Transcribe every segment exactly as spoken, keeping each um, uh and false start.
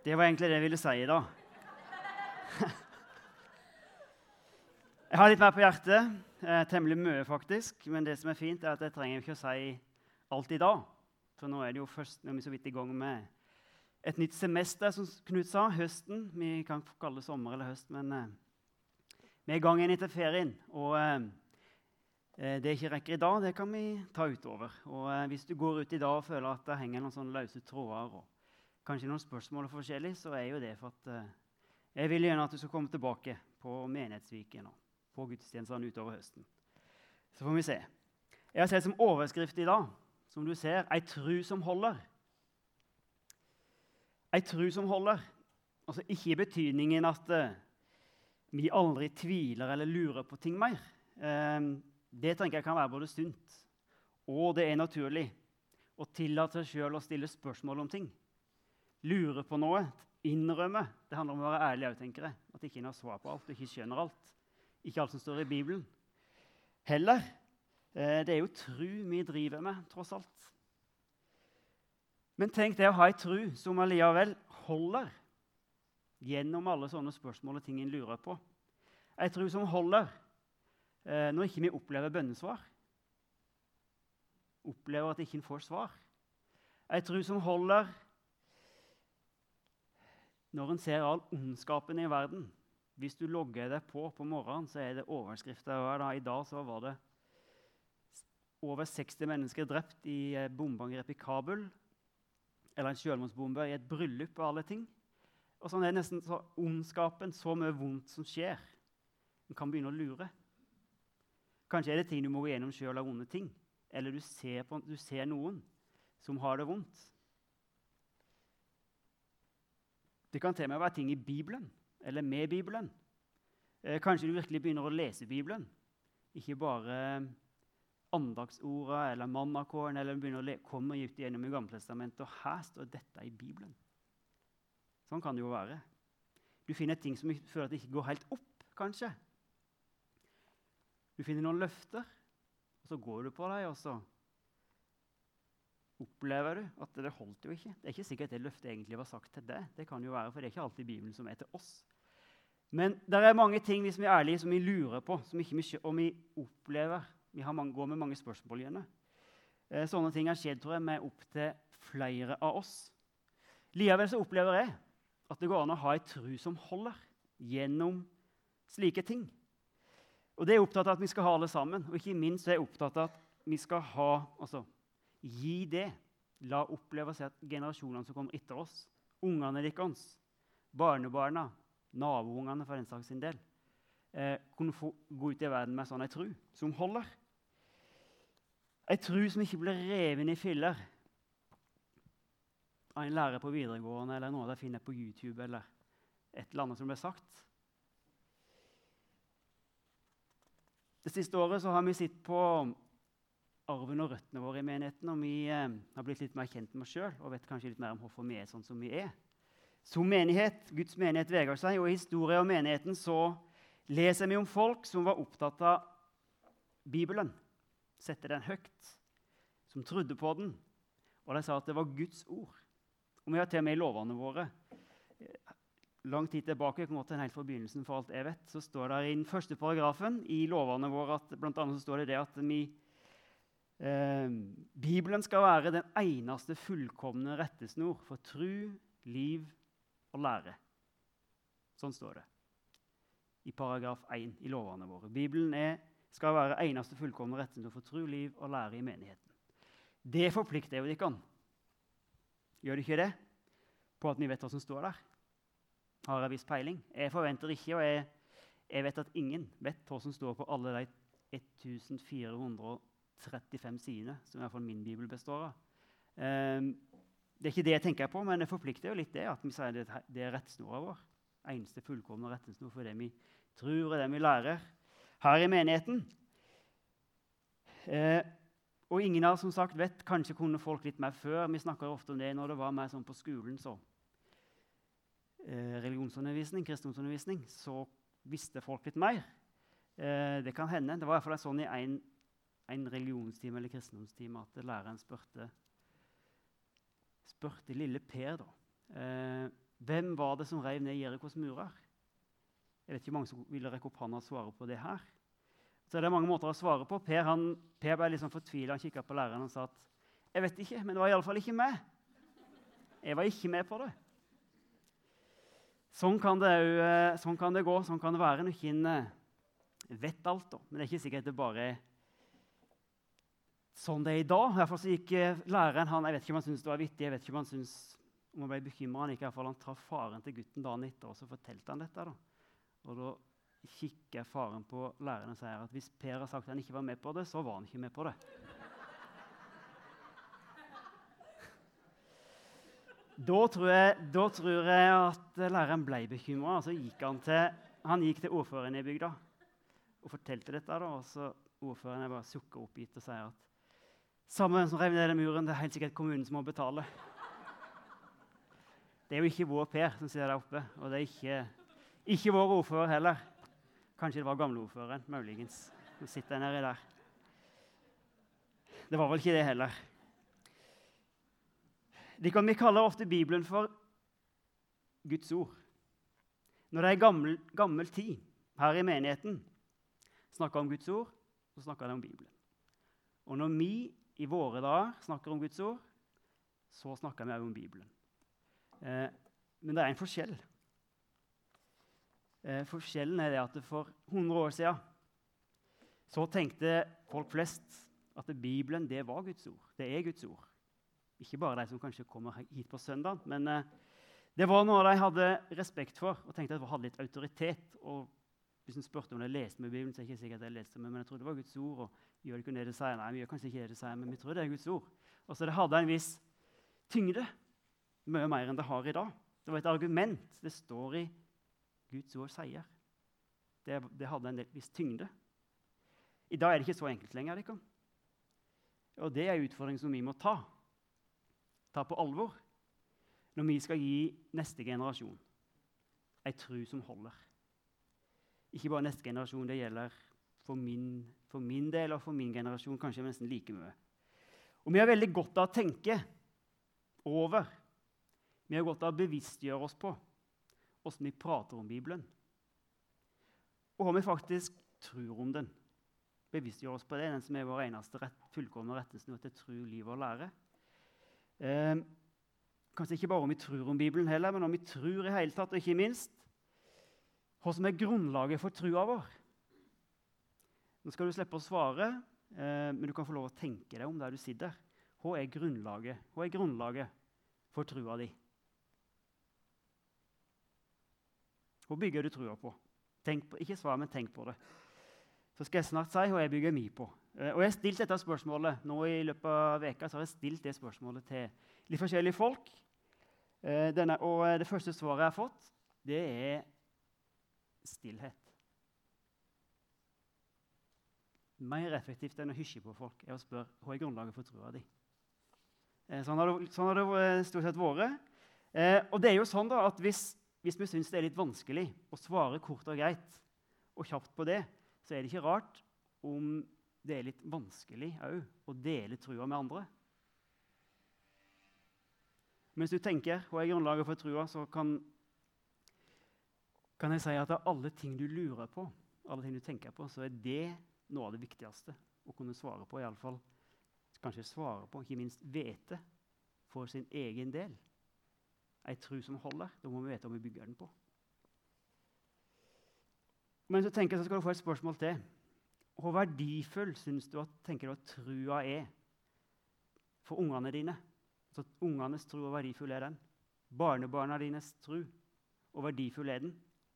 Det var egentlig det jeg ville si i dag. Jeg har litt mer på hjertet, eh, temmelig mye faktisk, men det som er fint er at jeg trenger ikke å si alt i dag. For nå er det jo først når vi er så vidt i gang med et nytt semester, som Knut sa, høsten. Vi kan ikke kalle det sommer eller høst, men eh, vi er i gang igjen etter ferien. Og eh, det jeg ikke rekker i dag, det kan vi ta utover. Og eh, hvis du går ut i dag og føler at det henger noen sånne løse tråder, og kanskje noen spørsmål og forskjellig, så er jo det for at eh, jeg vil gjerne at du skal komme tilbake på menighetsviken og på gudstjenestene utover høsten. Så får vi se. Jeg har sett som overskrift i dag, som du ser, «Ei tru som holder». Ei tru som holder. Altså ikke i betydningen at eh, vi aldri tviler eller lurer på ting mer. Eh, det tenker jeg kan være både sunt, og det er naturlig å tillate seg selv å stille spørsmål om ting. Lure på noe, innrømme. Det handler om å være ærlig, tenker jeg. At ikke en har svar på alt, og ikke skjønner alt. Ikke alt som står i Bibelen. Heller, eh, det er jo tru vi driver med, tross alt. Men tenk det å ha en tru som allikevel holder gjennom alle sånne spørsmål og ting en lurer på. En tru som holder eh, når ikke vi opplever bønnesvar. Opplever at ikke en får svar. En tru som holder når en ser all ondskapen i verden. Hvis du logger deg på på morgenen, så er det overskrifter hver dag. I dag så var det over seksti mennesker drept i bombeangrep i Kabul, eller en selvmordsbombe i et bryllup og alle ting. Og sånn er det nesten så ondskapen, så mye vondt som skjer. En kan begynne å lure. Kanskje er det ting du må gå gjennom selv av onde ting, eller du ser, på, du ser noen som har det vondt. Det kan til og med være ting i Bibelen, eller med Bibelen. Eh, kanskje du virkelig begynner å lese Bibelen. Ikke bare andagsordet eller mannakåren, eller begynner å le komme ut gjennom i Gamle Testamentet, og her står dette i Bibelen. Sånn kan det jo være. Du finner ting som du føler at det ikke går helt opp, kanskje. Du finner noen løfter, og så går du på deg, og så opplever du at det holdt jo ikke. Det er ikke sikkert at det løftet egentlig var sagt til deg. Det kan jo være, for det er ikke alltid Bibelen som er til oss. Men det er mange ting, hvis vi er ærlige, som vi lurer på, som ikke vi, og vi opplever. Vi har mange, går med mange spørsmål igjen. Eh, sånne ting har skjedd, tror jeg, med opp til flere av oss. Likevel så opplever jeg at det går an å ha en tru som holder gjennom slike ting. Og det er jeg opptatt av at vi skal ha alle sammen, og ikke minst er jeg opptatt av at vi skal ha, altså, gi det. La oppleve seg at generasjonene som kommer etter oss, ungene deres, barnebarna, naboungene for den saks sin del, eh, kunne få gå ut i verden med sånn en tru som holder. En tru som ikke blir revet i filler av en lærer på videregående, eller noe de finner på YouTube, eller et eller annet som ble sagt. Det siste året så har vi sett på arven og røttene våre i menigheten, og vi eh, har blitt litt mer kjent med oss selv, og vet kanskje litt mer om hvorfor vi er sånn som vi er. Som menighet, Guds menighet veger seg, og i historien om menigheten så leser vi om folk som var opptatt av Bibelen, sette den høyt, som trodde på den, og de sa at det var Guds ord. Og vi har til og med i lovene våre, lang tid tilbake, kom til helt fra begynnelsen for alt jeg vet, så står det i den første paragrafen i lovene våre, at blant annet så står det det at vi Eh, Bibelen skal være den eneste fullkomne rettesnor for tru, liv og lære. Sånn står det i paragraf én i lovene våre. Bibelen er, skal være eneste fullkomne rettesnor for tru, liv og lære i menigheten. Det forplikter jo dere. Gjør det ikke det? På at vi vet hva som står der. Har jeg viss peiling? Jeg forventer ikke, og jeg, jeg vet at ingen vet hva som står på alle de fjorten hundre trettifem sidene, som i hvert fall min bibel består av. Um, det er ikke det jeg tenker på, men det forplikter jo litt det, at vi sier det, det er rettsnora vår. Eneste fullkomne rettesnor for det vi tror og det vi lærer her i menigheten. Uh, og ingen av oss som sagt vet, kanskje kunne folk litt mer før. Vi snakker ofte om det når det var mer sånn på skolen, så uh, religionsundervisning, kristendomsundervisning, så visste folk litt mer. Uh, det kan hende. Det var i hvert fall sånn i en en religionstime eller kristendomstime at læreren spurte, spurte lille Per da. Eh, Hvem var det som rev ned Jerikos murer? Jeg vet ikke mange som ville rekke opp hånda og svare på det her. Så det er mange måter å svare på. Per, han, per ble litt sånn fortvilet. Han kikket på læreren og sa at jeg vet ikke, men det var i alle fall ikke meg. Jeg var ikke med på det. Sånn kan det, jo, sånn kan det gå, sånn kan det være når ikke en vet alt. Da. Men det er ikke sikkert det bare er sånn det er i dag. I hvert fall så gikk læreren, han, jeg vet ikke om han syntes det var vittig, jeg vet ikke om han syntes, om han ble bekymret. Han gikk i hvert fall, han traff faren til gutten dagen etter, og så fortalte han dette. Da. Og da kikker faren på læreren og sier at hvis Per har sagt at han ikke var med på det, så var han ikke med på det. Da tror jeg, da tror jeg at læreren ble bekymret. Så gikk han, til, han gikk til ordføreren i bygda og fortalte dette. Da, og så ordføreren bare sukker oppgitt og sier at sammen som rev ned den muren, det er helt sikkert kommunen som må betale. Det er jo ikke vår Per som sitter der oppe, og det er ikke, ikke vår ordfører heller. Kanskje det var gamle ordføreren, muligens, som sitter nede der. Det var vel ikke det heller. De kan vi kaller ofte Bibelen for Guds ord. Når det er gammel, gammel tid her i menigheten snakker om Guds ord, så snakker de om Bibelen. Og når vi i våre dager snakker om Guds ord, så snakker vi også om Bibelen. Eh, men det er en forskjell. Eh, forskjellen er det at det for hundre år siden så tenkte folk flest at Bibelen det var Guds ord. Det er Guds ord. Ikke bare de som kanskje kommer hit på søndag, men eh, det var noe de hadde respekt for og tenkte at det hadde litt autoritet. Og hvis en spurte om de leste med Bibelen, så er det ikke sikkert at jeg leste med, men jeg trodde det var Guds ord. Og gjør det ikke det det sier? Nei, vi gjør kanskje ikke det det sier, men vi tror det er Guds ord. Og så det hadde en viss tyngde, mye mer enn det har i dag. Det var et argument. Det står i Guds ord sier. Det, det hadde en viss tyngde. I dag er det ikke så enkelt lenger. Ikke? Og det er en utfordring som vi må ta. Ta på alvor når vi skal gi neste generasjon en tro som holder. Ikke bare neste generasjon, det gjelder for min, for min del og for min generasjon kanskje nesten like mye. Og vi har veldig godt av å tenke over. Vi har godt av å bevisstgjøre oss på hvordan vi prater om Bibelen. Og hva vi faktisk tror om den. Bevisstgjøre oss på det, den som er vår eneste rett, fullkomne rettesnor til tro, liv og lære. Eh, kanskje ikke bare om vi tror om Bibelen heller, men om vi tror i hele tatt, og ikke minst hva som er grunnlaget for trua vår. Nå skal du slippe å svare, eh, men du kan få lov å tenke deg om der du sitter. Hva er grunnlaget? Hva er grunnlaget for trua di? Hva bygger du trua på? Tenk på? Ikke svar, men tenk på det. Så skal jeg snart si hva jeg bygger mi på. Eh, og jeg har stilt dette spørsmålet nå i løpet av veka, så har jeg stilt det spørsmålet til litt forskjellige folk. Eh, denne, og det første svaret jeg har fått, det er stillhet. Mer effektivt enn å hysje på folk er å spørre hva er grunnlaget for trua di. Eh, sånn, har det, sånn har det stort sett vært. Eh, og det er jo sånn da, at hvis, hvis vi syns det er litt vanskelig å svare kort og greit og kjapt på det, så er det ikke rart om det er litt vanskelig også å dele trua med andre. Mens du tenker hva er grunnlaget for trua, så kan, kan jeg si at av alle ting du lurer på, alle ting du tenker på, så er det noe av det viktigste å kunne svare på, i alle fall kanskje svare på, ikke minst vete for sin egen del. En tro som holder, da må vi vite om vi bygger den på. Men så tenker jeg så skal du få et spørsmål til. Hvor verdifull synes du at, tenker du at trua er for ungene dine? Så at ungenes tro og verdifull er den. Barnebarna dines tro og verdifull er den.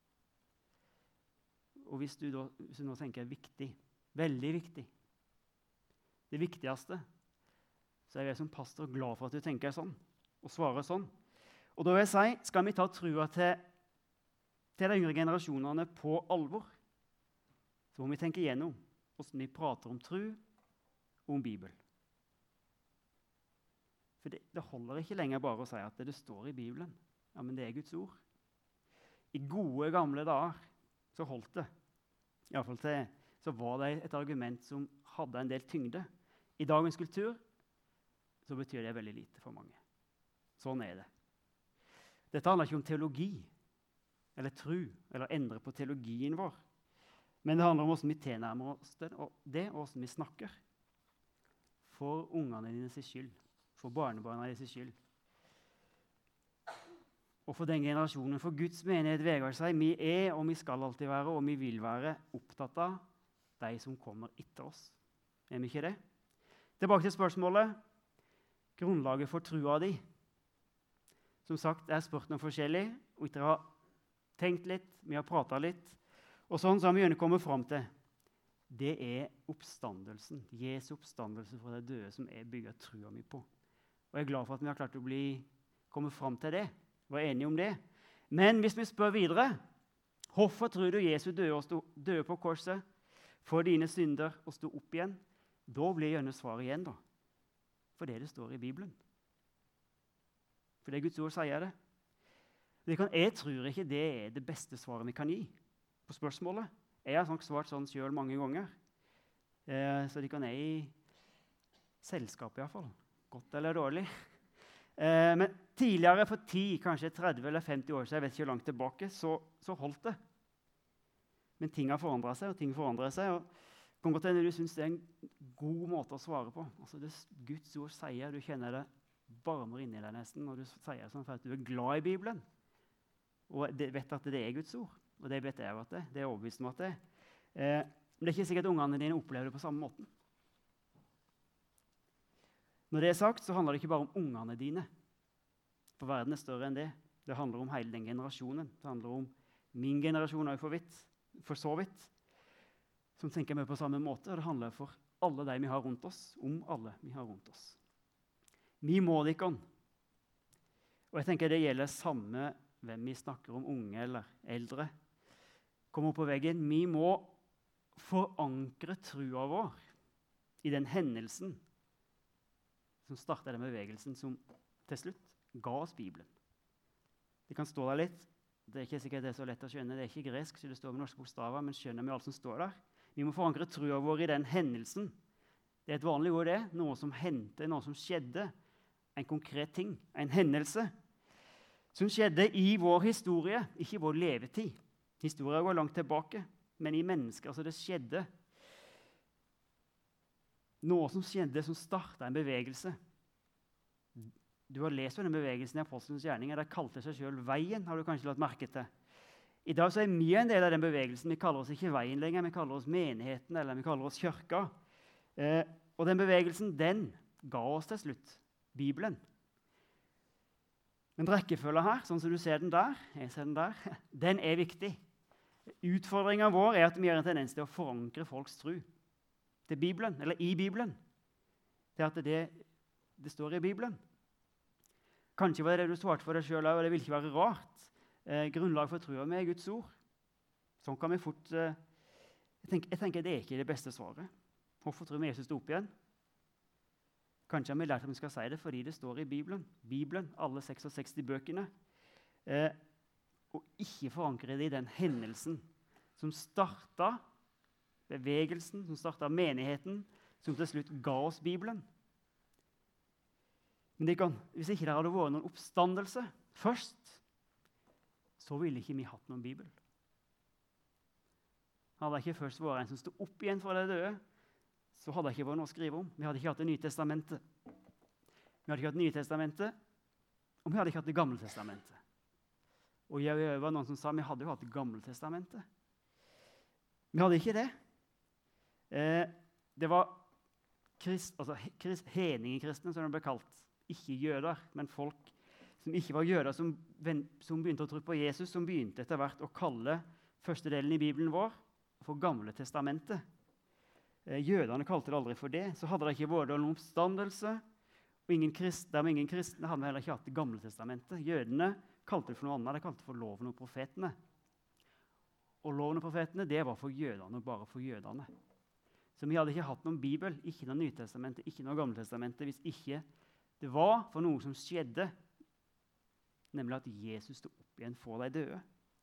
Og hvis du, da, hvis du nå tenker viktig, veldig viktig, det viktigste, så er jeg som pastor glad for at du tenker sånn, og svarer sånn. Og da vil jeg si, skal vi ta trua til til de yngre generasjonene på alvor, så må vi tenke igjennom hvordan vi prater om tro og om Bibel. For det, det holder ikke lenger bare å si at det, det står i Bibelen. Ja, men det er Guds ord. I gode, gamle dager så holdt det. I hvert fall til, så var det et argument som hadde en del tyngde. I dagens kultur så betyr det veldig lite for mange. Sånn er det. Dette handler ikke om teologi, eller tro, eller endre på teologien vår. Men det handler om hvordan vi tilnærmer oss det, og det, og hvordan vi snakker. For ungene dine sin skyld, for barnebarna dine sin skyld. Og for den generasjonen, for Guds menighet veger seg, vi er, og vi skal alltid være, og vi vil være opptatt av de som kommer etter oss. Er vi ikke det? Tilbake til spørsmålet. Grunnlaget for trua di. Som sagt, jeg har spurt noe forskjellig, og dere har tenkt litt, vi har pratet litt, og sånn så har vi gjerne kommet frem til. Det er oppstandelsen, Jesu oppstandelse fra de døde som er bygget trua mi på. Og jeg er glad for at vi har klart å bli, komme frem til det, var enige om det. Men hvis vi spør videre, hvorfor tror du Jesus døde, stod, døde på korset for dine synder og stod opp igjen? Da blir gjerne svaret igjen da. For det det står i Bibelen. For det Guds ord sier det. det kan, jeg tror ikke det er det beste svaret vi kan gi på spørsmålet. Jeg har svart sånn selv mange ganger. Eh, så de kan jeg i selskap i hvert fall. Godt eller dårlig. Eh, men tidligere, for ti, kanskje tretti eller femti år siden, jeg vet ikke hvor langt tilbake, så, så holdt det. Men ting har forandret seg, og ting forandrer seg. og det kan godt hende du synes det er en god måte å svare på. Altså det Guds ord sier, du kjenner det varmer inni deg nesten, når du sier sånn for at du er glad i Bibelen. Og det, vet at det er Guds ord, og det vet jeg at det det er overbevist om at det er. Eh, men det er ikke sikkert at ungene dine opplever det på samme måten. Når det er sagt, så handler det ikke bare om ungene dine. For verden er større enn det. Det handler om hele den generasjonen. Det handler om min generasjon også for, vidt, for så vidt, som tenker med på samme måte. Og det handler for alle de vi har rundt oss, om alle vi har rundt oss. Vi må det ikke. Og jeg tenker det gjelder samme hvem vi snakker om, unge eller eldre. Kom opp på veggen. Vi må forankre trua vår i den hendelsen som startet den bevegelsen som til slutt ga oss Bibelen. Det kan stå der litt. Det er ikke sikkert det er så lett å skjønne. Det er ikke gresk, så det står med norske bokstaver, men skjønner vi alt som står der. Vi må forankre trua vår i den hendelsen. Det er et vanlig ord det. Noe som hendte, noe som skjedde. En konkret ting, en hendelse. Som skjedde i vår historie, ikke i vår levetid. Historien går langt tilbake, men i mennesker, altså det skjedde. Noe som skjedde, som startet en bevegelse. Du har lest om den bevegelsen i Apostelens gjerninger. De kalte seg selv Veien, har du kanskje lagt merke til. I dag så er vi en del av den bevegelsen. Vi kaller oss ikke Veien lenger, vi kaller oss menigheten, eller vi kaller oss kirka. Eh, og den bevegelsen, den ga oss til slutt Bibelen. Men rekkefølgen her, sånn som du ser den der, jeg ser den der, den er viktig. Utfordringen vår er at vi har en tendens til å forankre folks tro til Bibelen, eller i Bibelen. Til at det, det står i Bibelen. Kanskje var det det du svarte for deg selv, og det vil ikke være rart. Eh, grunnlag for trua med Guds ord. Sånn kan vi fort... Eh, jeg, tenker, jeg tenker det er ikke det beste svaret. Hvorfor tror vi Jesus stod opp igjen? Kanskje har vi lært at vi skal si det fordi det står i Bibelen. Bibelen, alle seksogseksti bøkene. Eh, og ikke forankre det i den hendelsen som startet bevegelsen, som startet menigheten, som til slutt ga oss Bibelen. Men det kan, hvis ikke det hadde vært noen oppstandelse først, så ville ikke vi hatt noen Bibel. Hadde det ikke først vært en som stod opp igjen fra de døde, så hadde det ikke vært noe å skrive om. Vi hadde ikke hatt det nye testamentet. Vi hadde ikke hatt det nye testamentet, og vi hadde ikke hatt det gamle testamentet. Og jeg var noen som sa, vi hadde jo hatt det gamle testamentet. Vi hadde ikke det. Eh, det var krist, altså, krist, heningekristne, som det ble kalt. Ikke jøder, men folk som ikke var jøder, som, som begynte å tro på Jesus, som begynte etter hvert å kalle første delen i Bibelen vår for Gamle testamentet. Eh, jødene kalte det aldri for det. Så hadde det ikke vært noen oppstandelse, og ingen kristne, der ingen kristne hadde heller ikke hatt det Gamle testamentet. Jødene kalte det for noe annet, de kalte det for loven og profetene. Og loven og profetene, det var for jødene, og bare for jødene. Så vi hadde ikke hatt noen Bibel, ikke noe Nytestamentet, ikke noe Gamle testamentet, hvis ikke det var for noe som skjedde, nemlig at Jesus stod opp igjen for de døde.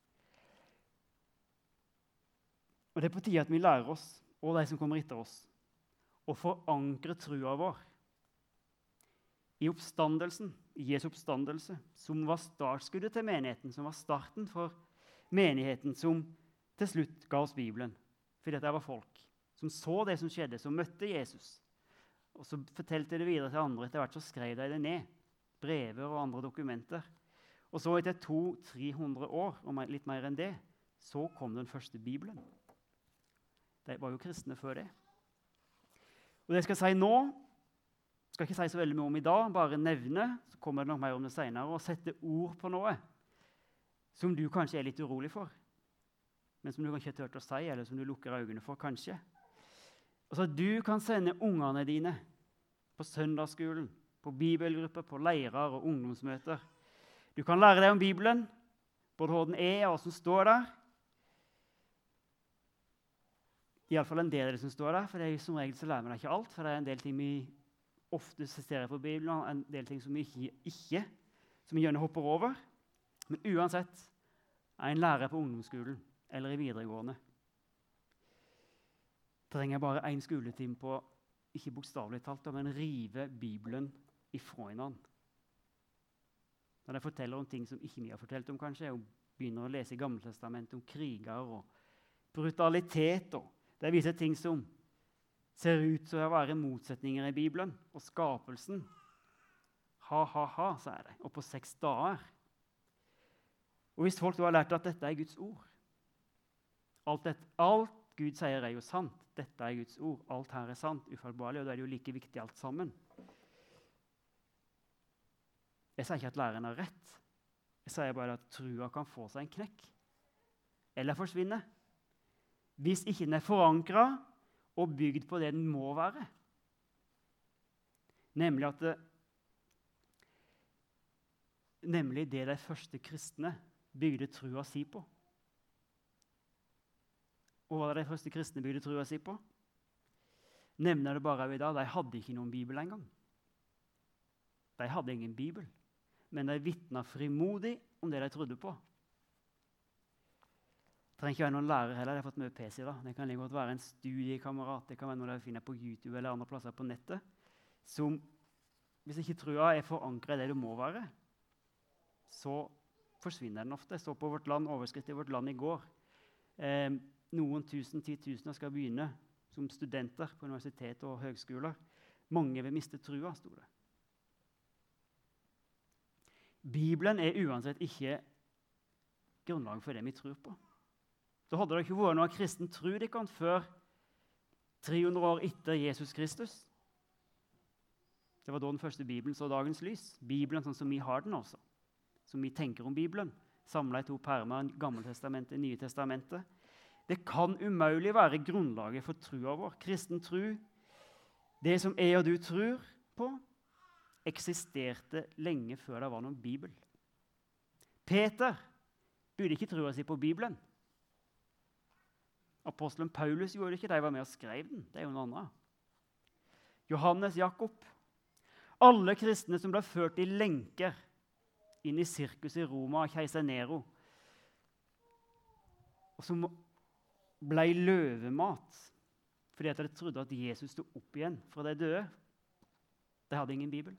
Og det er på tide at vi lærer oss, og de som kommer etter oss, å forankre trua vår i oppstandelsen, i Jesu oppstandelse, som var startskuddet til menigheten, som var starten for menigheten, som til slutt ga oss Bibelen. For dette var folk som så det som skjedde, som møtte Jesus. Og så fortalte det videre til andre. Etter hvert så skrev de det ned. Brever og andre dokumenter. Og så etter to til tre hundre år, og litt mer enn det, så kom den første Bibelen. De var jo kristne før det. Og det jeg skal si nå, skal ikke si så veldig mye om i dag, bare nevne, så kommer det nok mer om det senere, og sette ord på noe som du kanskje er litt urolig for, men som du kanskje ikke har tørt å si, eller som du lukker øynene for, kanskje. Altså, du kan sende ungene dine på søndagsskolen, på bibelgrupper, på leirer og ungdomsmøter. Du kan lære deg om Bibelen, både hva den er og hva som står der. I alle fall en del av det som står der, for det er som regel så lærer man ikke alt, for det er en del ting vi ofte ser på Bibelen, og en del ting som vi ikke, ikke som vi gjerne hopper over. Men uansett er en lærer på ungdomsskolen eller i videregående. Trenger bare en skoletime på, ikke bokstavelig talt, men rive Bibelen ifra hverandre. Når de forteller om ting som ikke vi har fortalt om, kanskje, og begynner å lese i Gammeltestamentet om kriger og brutalitet, og det viser ting som ser ut til å være motsetninger i Bibelen, og skapelsen. Ha, ha, ha, sier de, og på seks dager. Og hvis folk da har lært at dette er Guds ord, alt, dette, alt Gud sier er jo sant, dette er Guds ord, alt her er sant, ufeilbarlig, og da er det jo like viktig alt sammen. Jeg sier ikke at læreren har rett. Jeg sier bare at trua kan få seg en knekk, eller forsvinne, hvis ikke den er forankret og bygd på det den må være. Nemlig at det, nemlig det de første kristne bygde trua si på. Og hva var det de første kristne bygde trua si på? Nevner det bare i dag, de hadde ikke noen bibel engang. De hadde ingen bibel, men de vittnet frimodig om det de trodde på. Det trenger ikke være noen lærer heller, de har fått mye P C da. Det kan like godt være en studiekamerat, det kan være noe de finner på YouTube eller andre plasser på nettet, som, hvis ikke trua er forankret i det det må være, så forsvinner den ofte. Jeg så på Vårt Land, overskritt i Vårt Land i går. Eh, noen tusen, ti tusener skal begynne som studenter på universitet og høgskoler. Mange vil miste trua, sto det. Bibelen er uansett ikke grunnlag for det vi tror på. Så hadde det ikke vært noe kristen tro de kan før tre hundre år etter Jesus Kristus. Det var da den første Bibelen så dagens lys. Bibelen sånn som vi har den også. Som vi tenker om Bibelen. Samlet i to permer, Gammeltestamentet, Nye Testamentet. Det kan umulig være grunnlaget for trua vår. Kristen tro, det som jeg og du tror på, eksisterte lenge før det var noen Bibel. Peter burde ikke trua si på Bibelen. Apostelen Paulus gjorde det ikke, de var med og skrev den. Det er jo noen andre. Johannes, Jakob. Alle kristne som ble ført i lenker inn i sirkus i Roma av keiser Nero, og som ble løvemat fordi at de trodde at Jesus stod opp igjen fra de døde. De hadde ingen Bibel.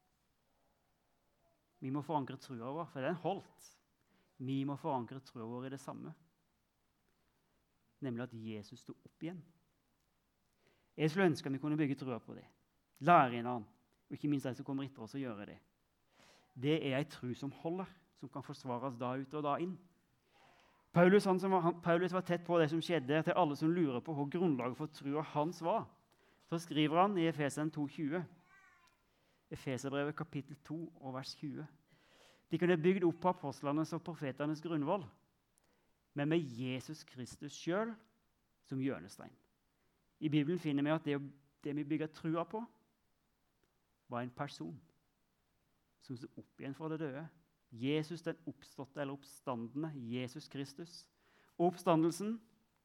Vi må forankre trua vår, for den holdt. Vi må forankre trua vår i det samme. Nemlig at Jesus stod opp igjen. Jeg skulle ønske at vi kunne bygge trua på det. Lære inn han, og ikke minst de som kommer etter oss å gjøre det. Det er en tro som holder, som kan forsvares da ut og da inn. Paulus, han som var, han, Paulus var tett på det som skjedde, til alle som lurer på hva grunnlaget for trua hans var. Så skriver han i Efeseren to tjue, Efeserbrevet kapittel to og vers tjue. De kunne bygd opp på apostlenes og profeternes grunnvoll, men med Jesus Kristus selv som hjørnestein. I Bibelen finner vi at det, det vi bygger trua på, var en person som stod opp igjen fra det døde. Jesus, den oppståtte eller oppstandende, Jesus Kristus. Og oppstandelsen,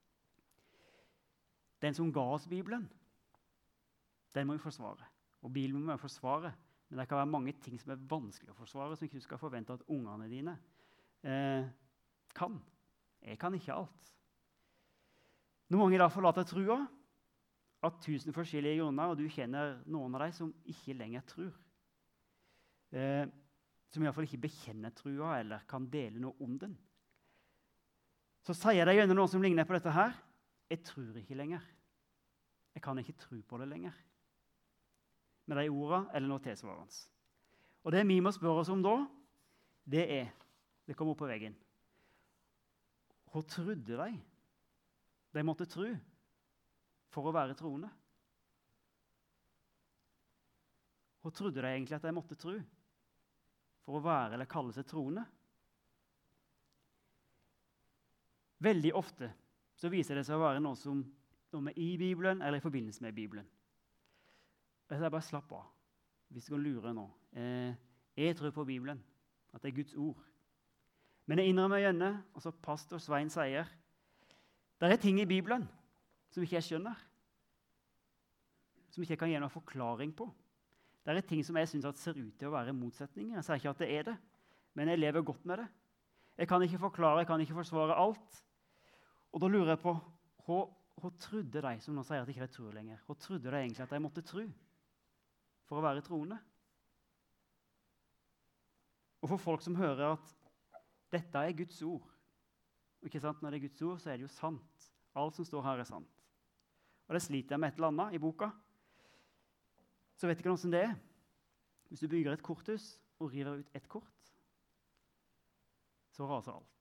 den som ga oss Bibelen, den må vi forsvare. Og Bibelen må vi forsvare, men det kan være mange ting som er vanskelig å forsvare, som ikke du skal forvente at ungene dine eh, kan. Jeg kan ikke alt. Når mange da forlater trua, av tusen forskjellige grunner, og du kjenner noen av dem som ikke lenger tror. eh, som i hvert fall ikke bekjenner trua eller kan dele noe om den, så sier de gjerne noe som ligner på dette her. Jeg tror ikke lenger. Jeg kan ikke tro på det lenger. Med de ordene eller noe tilsvarende. Og det vi må spørre oss om da, det er, det kommer opp på veggen, hva trodde de? De måtte tro for å være troende. Hva trodde de egentlig at de måtte tro for å være eller kalle seg troende? Veldig ofte så viser det seg å være noe som noe i Bibelen eller i forbindelse med Bibelen. Jeg sier bare slapp av, hvis du kan lure nå. Eh, jeg tror på Bibelen, at det er Guds ord. Men jeg innrømmer gjerne, og så pastor Svein sier, det er ting i Bibelen som ikke jeg skjønner, som ikke jeg kan gi noen forklaring på. Det er ting som jeg synes at ser ut til å være motsetninger. Jeg sier ikke at det er det, men jeg lever godt med det. Jeg kan ikke forklare, jeg kan ikke forsvare alt. Og da lurer jeg på, hva, hva trodde de, som nå sier at de ikke tror lenger, hva trodde de egentlig at de måtte tro for å være troende? Og for folk som hører at dette er Guds ord, og ikke sant, når det er Guds ord, så er det jo sant. Alt som står her er sant. Og det sliter jeg med et eller annet i boka. Så vet ikke noe som det er. Hvis du bygger et korthus og river ut et kort, så raser alt.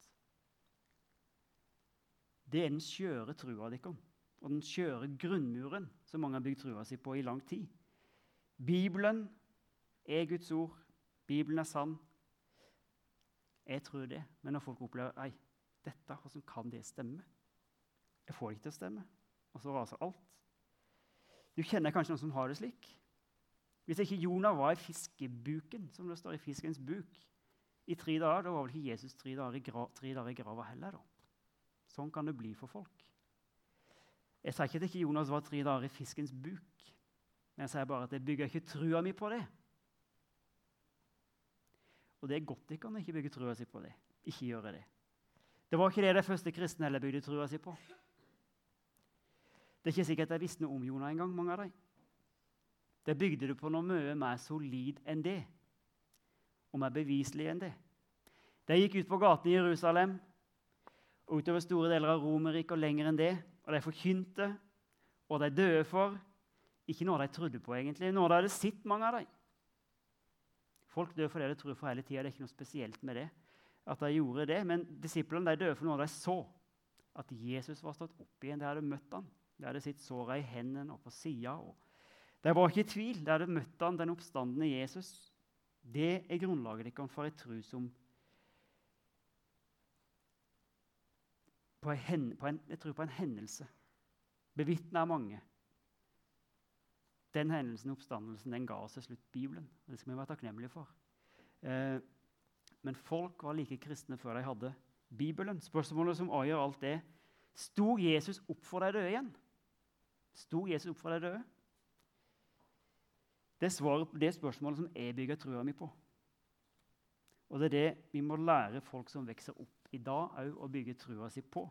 Det er den skjøre trua dere, og den skjøre grunnmuren som mange har bygd trua si på i lang tid. Bibelen er Guds ord. Bibelen er sann. Jeg tror det, men når folk opplever, nei, dette, hvordan kan det stemme? Jeg får det ikke til å stemme, og så raser alt. Du kjenner kanskje noen som har det slik. Hvis ikke Jonah var i fiskebuken, som det står i fiskens buk, i tre dager, da var vel ikke Jesus tre dager i, gra tre dager i grava heller da. Sånn kan det bli for folk. Jeg sier ikke at ikke Jonas var tre dager i fiskens buk, men jeg sier bare at jeg bygger ikke trua mi på det. Og det er godt de kan ikke bygge trua si på det. Ikke gjøre det. Det var ikke det de første kristne heller bygde trua si på. Det er ikke sikkert jeg visste noe om Jonah en gang, mange av dem. Det bygde du på noe mye mer solid enn det, og mer beviselig enn det. De gikk ut på gaten i Jerusalem, og utover store deler av Romerriket og lenger enn det, og de forkynte, og de døde for, ikke noe de trodde på egentlig, noe de hadde sett mange av dem. Folk døde for det de tror for hele tiden, det er ikke noe spesielt med det, at de gjorde det, men disiplene de døde for noe de så, at Jesus var stått opp igjen, de hadde møtt han, de hadde sitt såret i hendene og på siden, og de var ikke i tvil, de hadde møtt han, den oppstandende Jesus. Det er grunnlaget de kan for en tro som på en, på en, jeg tror på en hendelse. Bevitnet av mange. Den hendelsen, oppstandelsen, den ga oss til slutt Bibelen. Det skal vi være takknemlige for. Eh, men folk var like kristne før de hadde Bibelen. Spørsmålet som avgjør alt det, stod Jesus opp for de døde igjen? Stod Jesus opp for de døde? Det svarer på det spørsmålet som jeg bygger trua mi på. Og det er det vi må lære folk som vokser opp i dag også å bygge trua si på.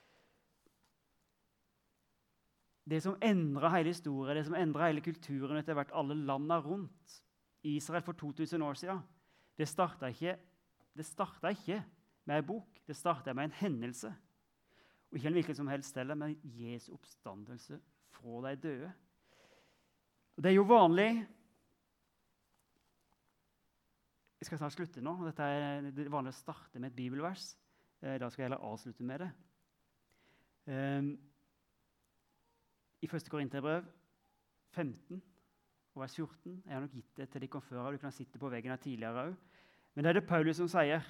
Det som endret hele historien, det som endret hele kulturen etter hvert alle landene rundt Israel for to tusen år siden, det startet ikke, det startet ikke med en bok, det startet med en hendelse. Og ikke en hvilken som helst sted, men Jesu oppstandelse fra de døde. Det er jo vanlig. Jeg skal snart slutte nå. Dette er det vanlig å starte med et bibelvers. Da skal jeg heller avslutte med det. Um, I første Korinterbrev femten og vers fjorten, jeg har nok gitt det til de kom før, du kan sitte på veggen her tidligere også. Men det er det Paulus som sier.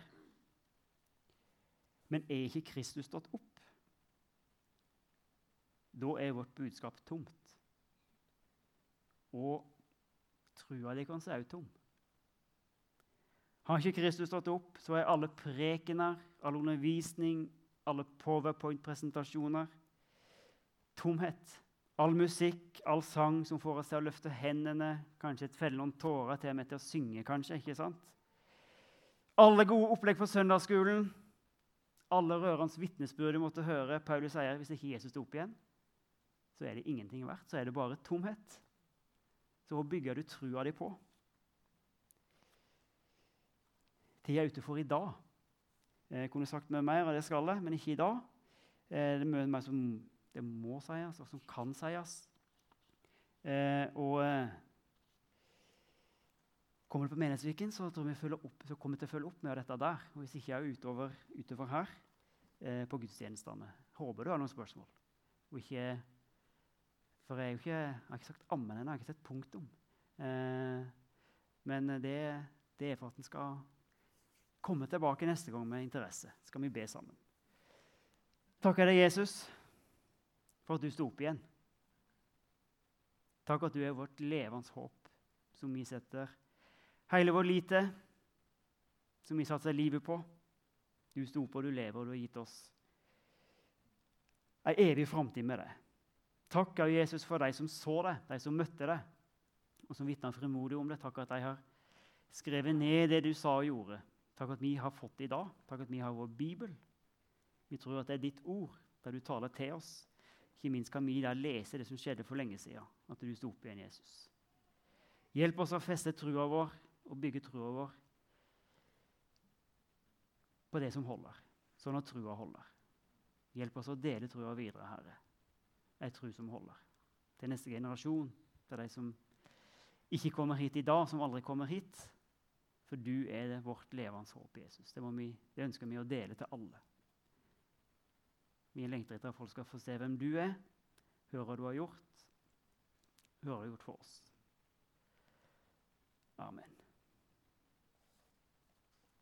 Men er ikke Kristus stått opp? Da er vårt budskap tomt. Og trua de kan se ut tom. Har ikke Kristus stått opp, så er alle prekener, all undervisning, alle PowerPoint-presentasjoner tomhet. All musikk, all sang som får oss til å løfte hendene, kanskje et felle noen tårer til og med til å synge, kanskje, ikke sant? Alle gode opplegg på søndagsskolen, alle rørende vitnesbyrd du måtte høre. Paulus sier, hvis ikke Jesus står opp igjen, så er det ingenting verdt, så er det bare tomhet. Så hva bygger du trua di på? tida er ute for i dag. Jeg kunne sagt mye mer, og det skal jeg, men ikke i dag. Eh, det er mye mer som det må sies, og som kan sies. Eh, og eh, kommer det på menighetsviken, så tror vi følger opp, så kommer vi til å følge opp med dette der. Og hvis ikke jeg er utover, utover her, eh, på gudstjenestene. Håper du har noen spørsmål. Og ikke, for jeg, er jo ikke, jeg har ikke sagt ammen ennå, jeg har ikke sett punktum. Eh, men det, det er for at den skal komme tilbake neste gang med interesse. Skal vi be sammen. Takker deg, Jesus, for at du stod opp igjen. Takk at du er vårt levende håp, som vi setter hele vår lite, som vi satser livet på. Du stod opp, og du lever, og du har gitt oss en evig fremtid med deg. Takk, Jesus, for de som så det, de som møtte det, og som vitnet frimodig om det. Takk at de har skrevet ned det du sa og gjorde. Takk at vi har fått det i dag. Takk at vi har vår Bibel. Vi tror at det er ditt ord, der du taler til oss. Ikke minst kan vi da lese det som skjedde for lenge siden, at du stod opp igjen, Jesus. Hjelp oss å feste trua vår, og bygge trua vår på det som holder, sånn at trua holder. Hjelp oss å dele trua videre, Herre. En tro som holder. Til neste generasjon, til de som ikke kommer hit i dag, som aldri kommer hit. For du er det vårt levende håp, Jesus. Det, må vi, det ønsker vi å dele til alle. Vi lengter etter at folk skal få se hvem du er, høre hva du har gjort, høre hva du har gjort for oss. Amen.